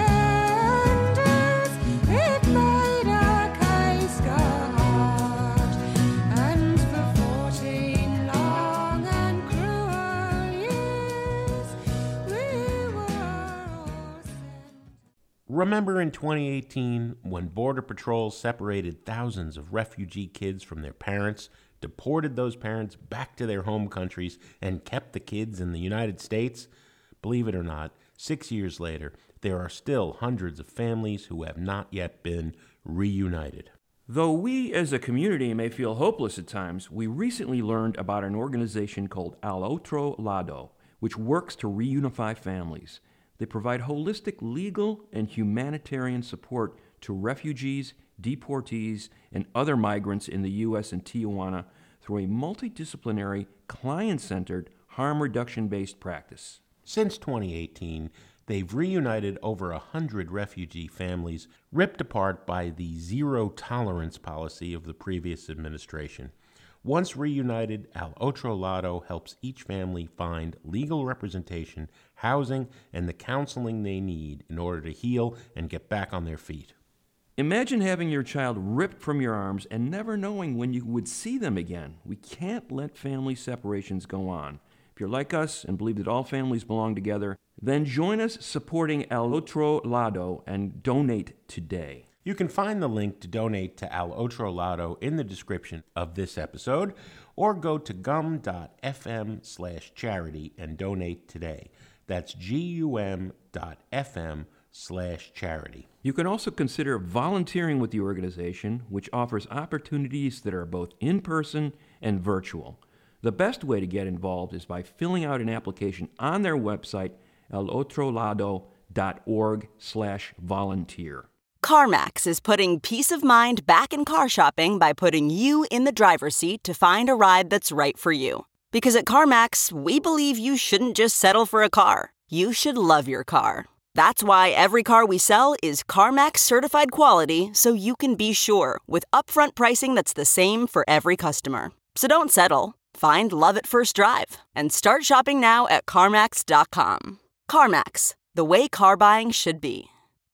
offenders, it made our case go hard, and for fourteen long and cruel years we were all sent. Remember in twenty eighteen when Border Patrol separated thousands of refugee kids from their parents, deported those parents back to their home countries, and kept the kids in the United States? Believe it or not, six years later, there are still hundreds of families who have not yet been reunited. Though we as a community may feel hopeless at times, we recently learned about an organization called Al Otro Lado, which works to reunify families. They provide holistic legal and humanitarian support to refugees, deportees, and other migrants in the U S and Tijuana through a multidisciplinary, client-centered, harm reduction-based practice. Since twenty eighteen, they've reunited over a hundred refugee families ripped apart by the zero-tolerance policy of the previous administration. Once reunited, Al Otro Lado helps each family find legal representation, housing, and the counseling they need in order to heal and get back on their feet. Imagine having your child ripped from your arms and never knowing when you would see them again. We can't let family separations go on. If you're like us and believe that all families belong together, then join us supporting Al Otro Lado and donate today. You can find the link to donate to Al Otro Lado in the description of this episode, or go to gum.fm slash charity and donate today. That's gum.fm slash charity. You can also consider volunteering with the organization, which offers opportunities that are both in-person and virtual. The best way to get involved is by filling out an application on their website, alotrolado.org slash volunteer. CarMax is putting peace of mind back in car shopping by putting you in the driver's seat to find a ride that's right for you. Because at CarMax, we believe you shouldn't just settle for a car. you should love your car. That's why every car we sell is CarMax certified quality, so you can be sure with upfront pricing that's the same for every customer. So don't settle. Find love at first drive and start shopping now at CarMax dot com. CarMax, the way car buying should be.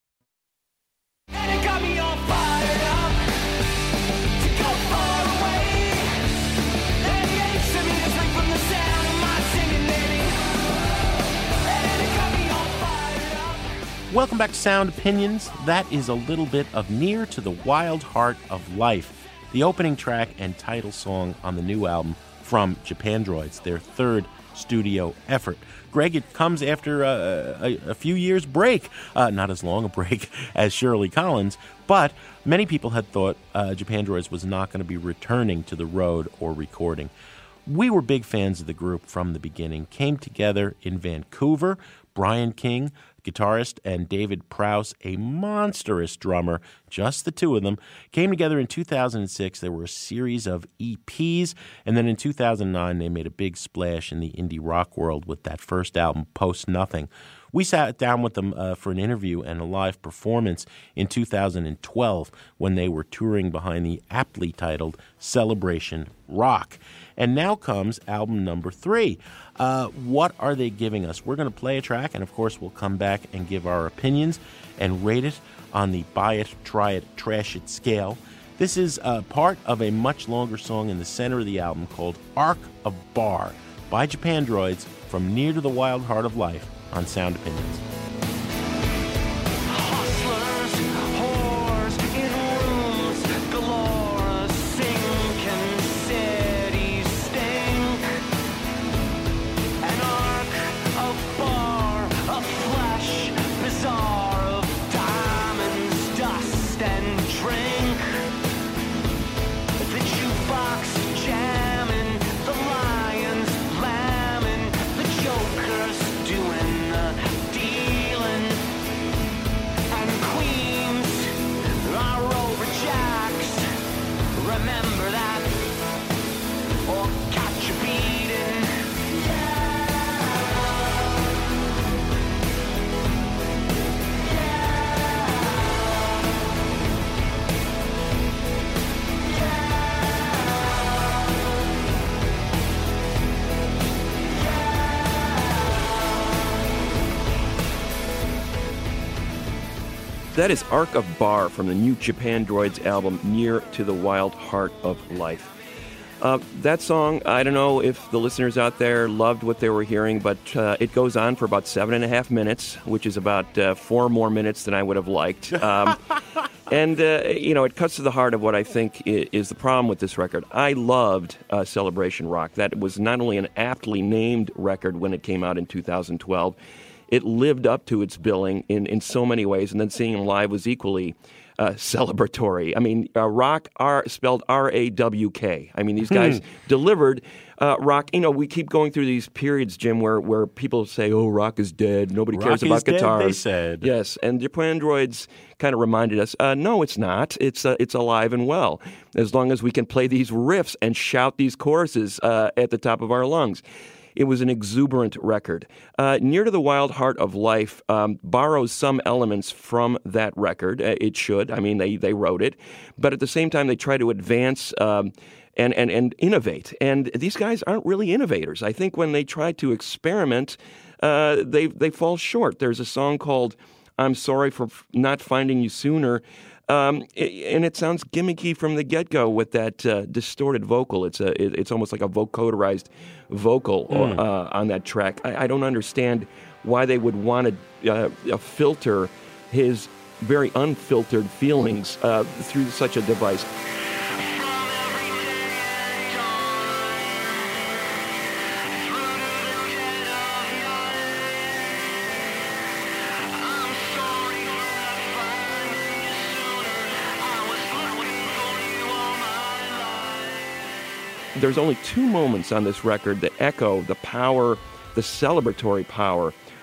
Welcome back to Sound Opinions. That is a little bit of Near to the Wild Heart of Life, the opening track and title song on the new album from Japandroids, their third studio effort. Greg, it comes after uh, a, a few years' break, uh, not as long a break as Shirley Collins, but many people had thought uh, Japandroids was not going to be returning to the road or recording. We were big fans of the group from the beginning, came together in Vancouver. Brian King, guitarist, and David Prowse, a monstrous drummer, just the two of them, came together in two thousand six. There were a series of E Ps, and then in two thousand nine they made a big splash in the indie rock world with that first album, Post Nothing. We sat down with them uh, for an interview and a live performance in two thousand twelve when they were touring behind the aptly titled Celebration Rock. And now comes album number three. Uh, what are they giving us? We're going to play a track, and of course we'll come back and give our opinions and rate it on the buy it, try it, trash it scale. This is uh, part of a much longer song in the center of the album called Arc of Bar by Japandroids from Near to the Wild Heart of Life on Sound Opinions. That is Arc of Bar from the new Japandroids album, Near to the Wild Heart of Life. Uh, that song, I don't know if the listeners out there loved what they were hearing, but uh, it goes on for about seven and a half minutes, which is about uh, four more minutes than I would have liked. Um, and, uh, you know, it cuts to the heart of what I think is the problem with this record. I loved uh, Celebration Rock. That was not only an aptly named record when it came out in two thousand twelve, it lived up to its billing in, in so many ways, and then seeing them live was equally uh, celebratory. I mean, uh, rock, R, spelled R A W K. I mean, these guys delivered uh, rock. You know, we keep going through these periods, Jim, where, where people say, oh, rock is dead. Nobody rock cares about dead, guitars. They said. Yes, and Japandroids kind of reminded us, uh, no, it's not. It's uh, it's alive and well, as long as we can play these riffs and shout these choruses uh, at the top of our lungs. It was an exuberant record. Uh, Near to the Wild Heart of Life um, borrows some elements from that record. Uh, it should. I mean, they, they wrote it. But at the same time, they try to advance um, and, and, and innovate. And these guys aren't really innovators. I think when they try to experiment, uh, they, they fall short. There's a song called I'm Sorry for Not Finding You Sooner. Um, and it sounds gimmicky from the get-go with that uh, distorted vocal. It's a, it, it's almost like a vocoderized vocal mm. uh, on that track. I, I don't understand why they would want to uh, filter his very unfiltered feelings uh, through such a device. There's only two moments on this record that echo the power, the celebratory power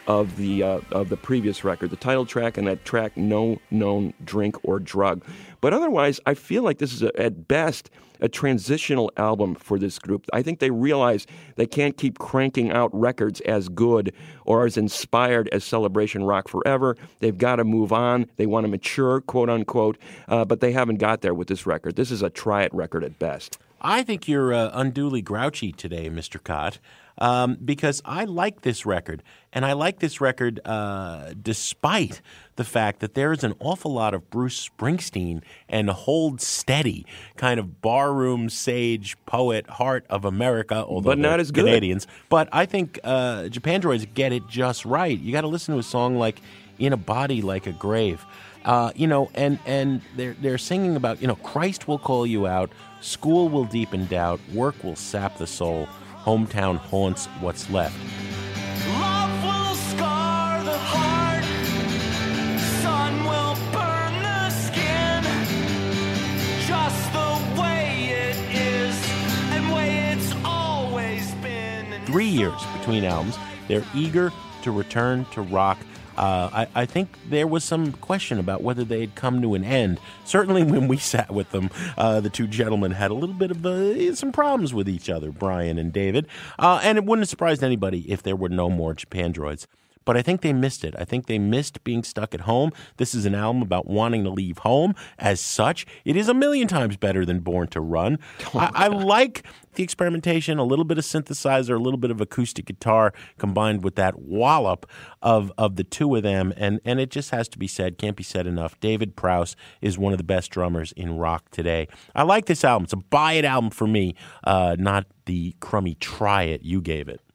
of the uh, of the previous record, the title track and that track No Known Drink or Drug. But otherwise, I feel like this is a, at best a transitional album for this group. I think they realize they can't keep cranking out records as good or as inspired as Celebration Rock forever. They've got to move on. They want to mature, quote unquote, uh, but they haven't got there with this record. This is a try-it record at best. I think you're uh, unduly grouchy today, Mister Cott, um, because I like this record, and I like this record uh, despite the fact that there is an awful lot of Bruce Springsteen and Hold Steady, kind of barroom sage poet, heart of America, although but not as good. Canadians. But I think uh, Japandroids get it just right. You got to listen to a song like In a Body Like a Grave. Uh, you know, and, and they're, they're singing about, you know, Christ will call you out, school will deepen doubt, work will sap the soul, hometown haunts what's left. Love will scar the heart, sun will burn the skin, just the way it is, and way it's always been. Three years between albums, they're eager to return to rock. Uh, I, I think there was some question about whether they had come to an end. Certainly when we sat with them, uh, the two gentlemen had a little bit of uh, some problems with each other, Brian and David. Uh, and it wouldn't have surprised anybody if there were no more Japandroids. But I think they missed it. I think they missed being stuck at home. This is an album about wanting to leave home. As such, it is a million times better than Born to Run. Oh, I, I like the experimentation, a little bit of synthesizer, a little bit of acoustic guitar combined with that wallop of, of the two of them. And, and it just has to be said, can't be said enough. David Prowse is one of the best drummers in rock today. I like this album. It's a buy it album for me, uh, not the crummy try it you gave it.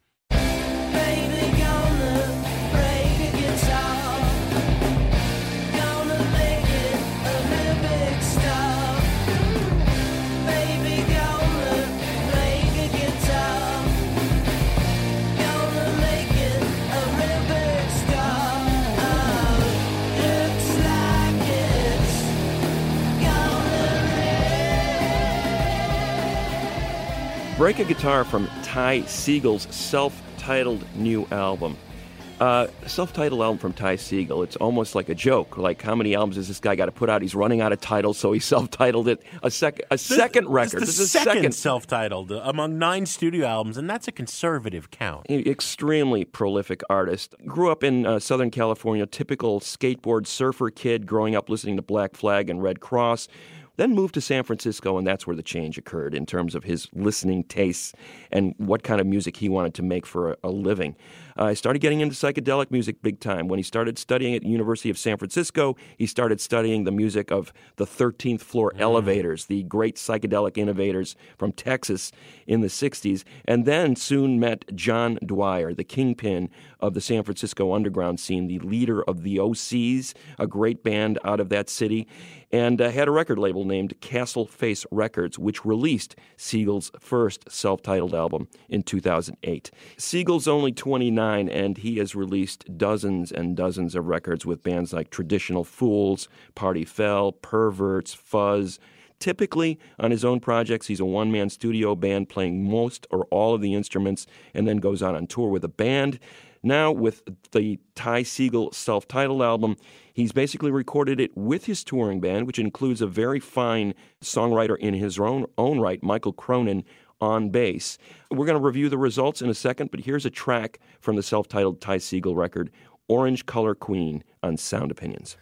Break a Guitar from Ty Segall's self-titled new album. Uh, self-titled album from Ty Segall. It's almost like a joke. Like, how many albums has this guy got to put out? He's running out of titles, so he self-titled it. A, sec- a second this, record. This is the second, second self-titled among nine studio albums, and that's a conservative count. Extremely prolific artist. Grew up in uh, Southern California, typical skateboard surfer kid, growing up listening to Black Flag and Red Cross. Then moved to San Francisco, and that's where the change occurred in terms of his listening tastes and what kind of music he wanted to make for a, a living. Uh, I started getting into psychedelic music big time. When he started studying at the University of San Francisco, he started studying the music of the thirteenth Floor mm. Elevators, the great psychedelic innovators from Texas in the sixties, and then soon met John Dwyer, the kingpin of the San Francisco underground scene, the leader of the O Cs, a great band out of that city, and uh, had a record label named Castle Face Records, which released Segall's first self-titled album in two thousand eight. Segall's only twenty-nine, and he has released dozens and dozens of records with bands like Traditional Fools, Party Fell, Perverts, Fuzz. Typically, on his own projects, he's a one-man studio band playing most or all of the instruments and then goes on on tour with a band. Now, with the Ty Segall self-titled album, he's basically recorded it with his touring band, which includes a very fine songwriter in his own, own right, Michael Cronin, on bass. We're going to review the results in a second, but here's a track from the self-titled Ty Segall record, Orange Color Queen, on Sound Opinions.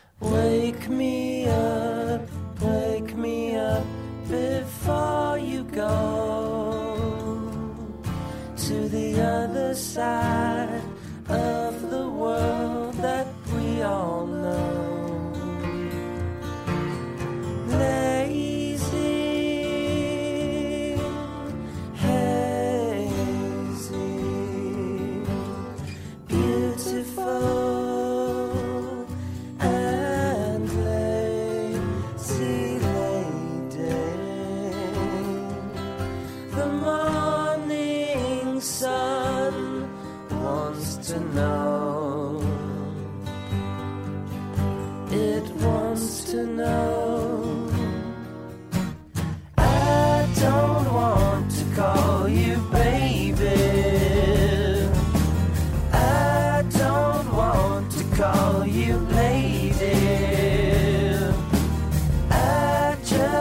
Wake me up, wake me up before you go to the other side of the world that we all know. Lazy, hazy, beautiful and lazy lady. The morning sun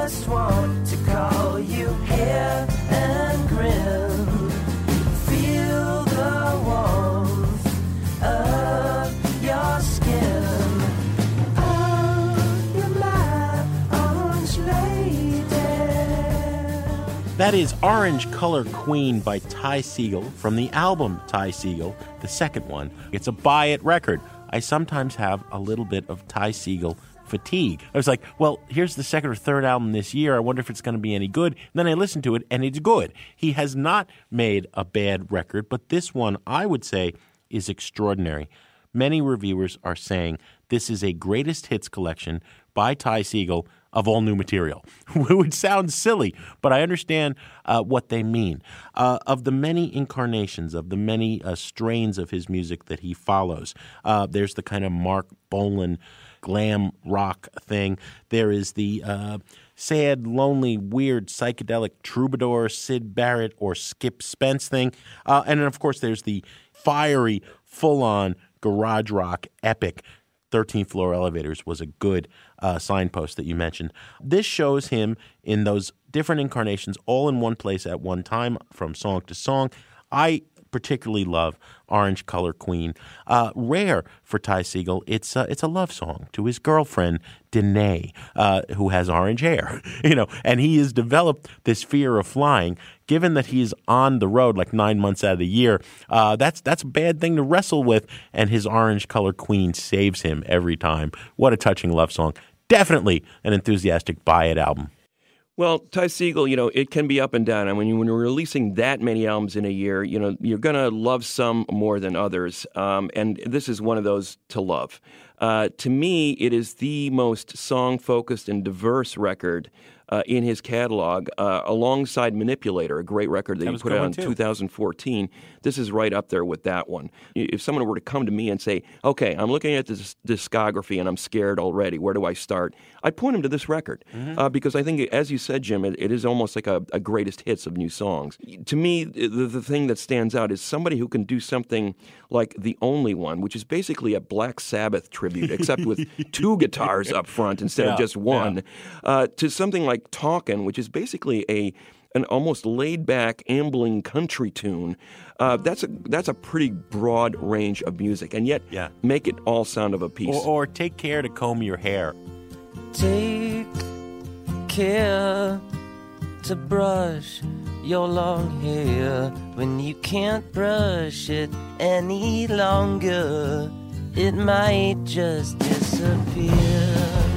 just want to call you here and grin. Feel the warmth of your skin. Oh, you're my orange lady. That is Orange Color Queen by Ty Segall from the album Ty Segall, the second one. It's a buy-it record. I sometimes have a little bit of Ty Segall fatigue. I was like, well, here's the second or third album this year. I wonder if it's going to be any good. And then I listened to it, and it's good. He has not made a bad record, but this one, I would say, is extraordinary. Many reviewers are saying this is a greatest hits collection by Ty Segall of all new material. It would sound silly, but I understand uh, what they mean. Uh, of the many incarnations, of the many uh, strains of his music that he follows, uh, there's the kind of Mark Bolan glam rock thing. There is the uh, sad, lonely, weird, psychedelic troubadour, Syd Barrett or Skip Spence thing. Uh, and then, of course, there's the fiery, full-on garage rock epic. thirteenth Floor Elevators was a good uh, signpost that you mentioned. This shows him in those different incarnations all in one place at one time from song to song. I particularly love Orange Color Queen. Uh, rare for Ty Segall. It's uh, it's a love song to his girlfriend, Danae, uh, who has orange hair. You know, and he has developed this fear of flying. Given that he's on the road like nine months out of the year, uh, that's that's a bad thing to wrestle with, and his Orange Color Queen saves him every time. What a touching love song. Definitely an enthusiastic buy-it album. Well, Ty Segall, you know, it can be up and down. I mean, when you're releasing that many albums in a year, you know, you're going to love some more than others. Um, and this is one of those to love. Uh, to me, it is the most song-focused and diverse record uh, in his catalog, uh, alongside Manipulator, a great record that, that he put out in too. two thousand fourteen. This is right up there with that one. If someone were to come to me and say, okay, I'm looking at this discography and I'm scared already, where do I start? I'd point him to this record mm-hmm. uh, because I think, as you said, Jim, it, it is almost like a, a greatest hits of new songs. To me, the, the thing that stands out is somebody who can do something like The Only One, which is basically a Black Sabbath tribute, except with two guitars up front instead yeah, of just one, yeah. uh, to something like Talkin', which is basically a an almost laid-back, ambling country tune. Uh, that's a that's a pretty broad range of music, and yet yeah. make it all sound of a piece. Or, or Take Care to Comb Your Hair. Take care to brush your long hair when you can't brush it any longer. It might just disappear.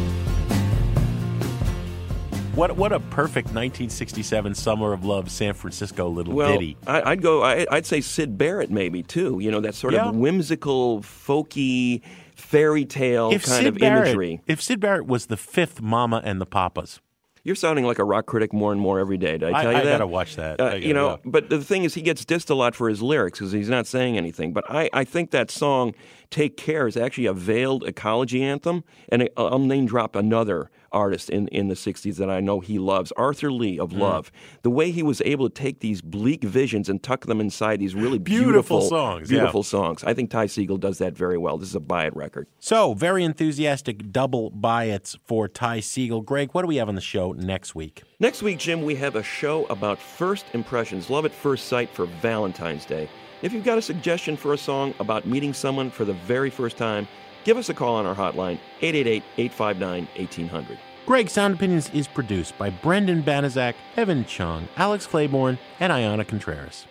What what a perfect nineteen sixty-seven Summer of Love San Francisco little well, ditty. I, I'd go. I, I'd say Syd Barrett maybe too. You know, that sort yeah. of whimsical, folky, fairy tale if kind Syd of Barrett, imagery. If Syd Barrett was the fifth Mama and the Papas. You're sounding like a rock critic more and more every day. Did I tell I, you I that? I gotta watch that. Uh, gotta, you know, yeah. but the thing is, he gets dissed a lot for his lyrics because he's not saying anything. But I, I think that song "Take Care" is actually a veiled ecology anthem, and I'll name drop another artist in, in the sixties that I know he loves, Arthur Lee of Love. Mm. The way he was able to take these bleak visions and tuck them inside these really beautiful, beautiful songs. Beautiful yeah. songs. I think Ty Segall does that very well. This is a buy-it record. So, very enthusiastic double buy-its for Ty Segall. Greg, what do we have on the show next week? Next week, Jim, we have a show about first impressions, love at first sight for Valentine's Day. If you've got a suggestion for a song about meeting someone for the very first time, give us a call on our hotline, eight eight eight, eight five nine, one eight hundred. Greg Sound Opinions is produced by Brendan Banaszak, Evan Chung, Alex Claiborne, and Ayanna Contreras.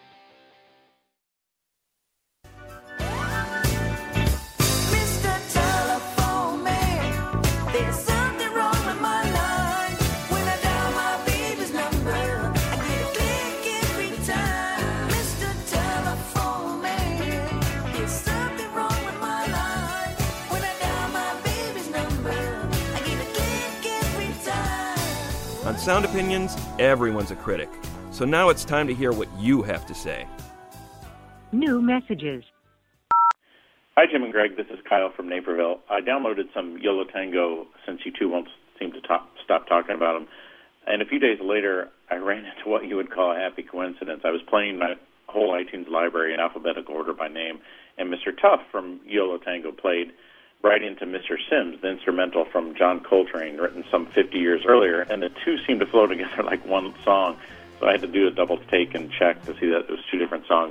On Sound Opinions, everyone's a critic. So now it's time to hear what you have to say. New messages. Hi, Jim and Greg. This is Kyle from Naperville. I downloaded some Yo La Tengo since you two won't seem to talk, stop talking about them. And a few days later, I ran into what you would call a happy coincidence. I was playing my whole iTunes library in alphabetical order by name, and Mister Tuff from Yo La Tengo played right into Mister Sims, the instrumental from John Coltrane, written some fifty years earlier, and the two seem to flow together like one song. So I had to do a double take and check to see that it was two different songs.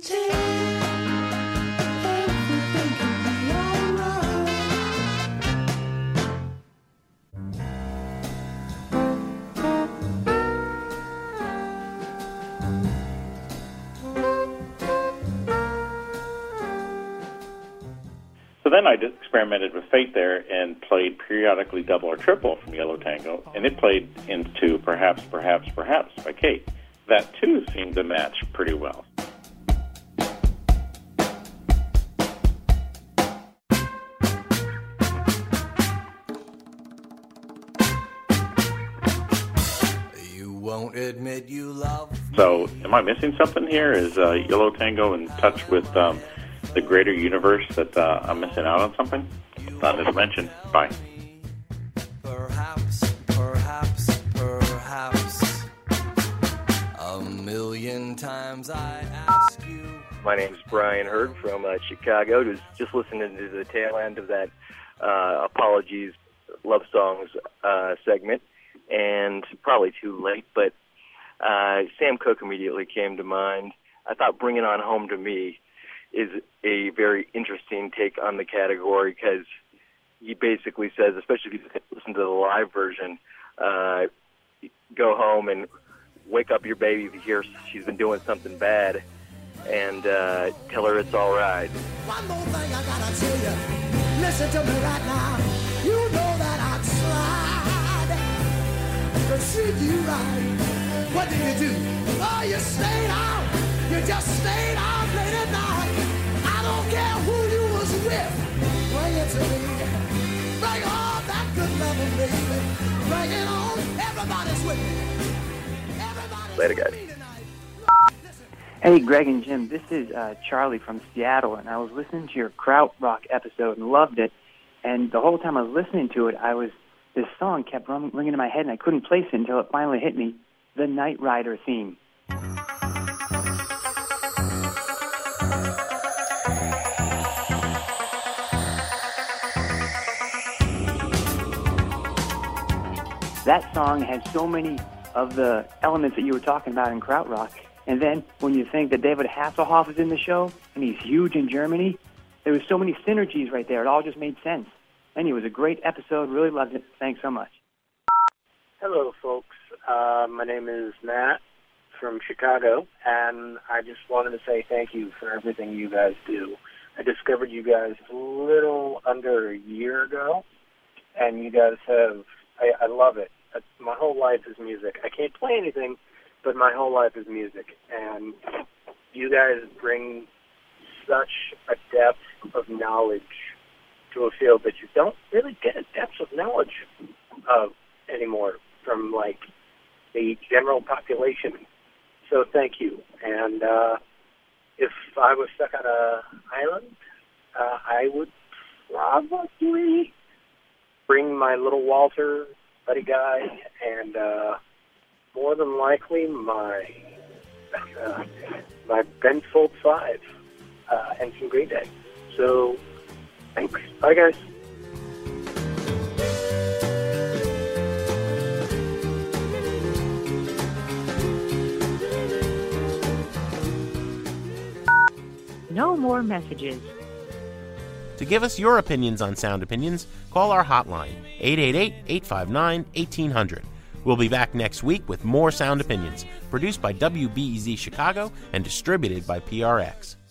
So then I just experimented with fate there and played periodically double or triple from Yellow Tango, and it played into Perhaps, Perhaps, Perhaps by Kate. That, too, seemed to match pretty well. You won't admit you love me. So am I missing something here? Is uh, Yellow Tango in touch with um, the greater universe that uh, I'm missing out on something? Not to mention. Bye. Perhaps, perhaps, perhaps. A million times I ask you. My name's Brian Hurd from uh, Chicago. Just, just listening to the tail end of that uh, Apologies Love Songs uh, segment, and probably too late, but uh, Sam Cooke immediately came to mind. I thought Bring It On Home to Me is a very interesting take on the category, because he basically says, especially if you listen to the live version, uh, go home and wake up your baby if you hear she's been doing something bad, and uh, tell her it's all right. One more thing I gotta tell you. Listen to me right now. You know that I'd slide to treat you right. What did you do? Oh, you stayed out. You just stayed out late at night. I don't care who you was with. Bring it to me. Bring on that good loving, baby. Bring it on. Everybody's with me. Everybody's Later, guys. Hey, Greg and Jim, this is uh, Charlie from Seattle, and I was listening to your Krautrock episode and loved it. And the whole time I was listening to it, I was this song kept ring, ringing in my head, and I couldn't place it until it finally hit me: the Knight Rider theme. That song had so many of the elements that you were talking about in Krautrock. And then when you think that David Hasselhoff is in the show, and he's huge in Germany, there was so many synergies right there. It all just made sense. Anyway, it was a great episode. Really loved it. Thanks so much. Hello, folks. Uh, my name is Matt from Chicago, and I just wanted to say thank you for everything you guys do. I discovered you guys a little under a year ago, and you guys have, I, I love it. My whole life is music. I can't play anything, but my whole life is music, and you guys bring such a depth of knowledge to a field that you don't really get a depth of knowledge of anymore from, like, the general population. So thank you. And uh, if I was stuck on an island, uh, I would probably bring my little Walter, buddy guy, and uh, more than likely my uh, my Ben Folds five uh, and some Green Day. So thanks. Bye, guys. No more messages. To give us your opinions on Sound Opinions, call our hotline, eight eight eight, eight five nine, one eight zero zero. We'll be back next week with more Sound Opinions, produced by W B E Z Chicago and distributed by P R X.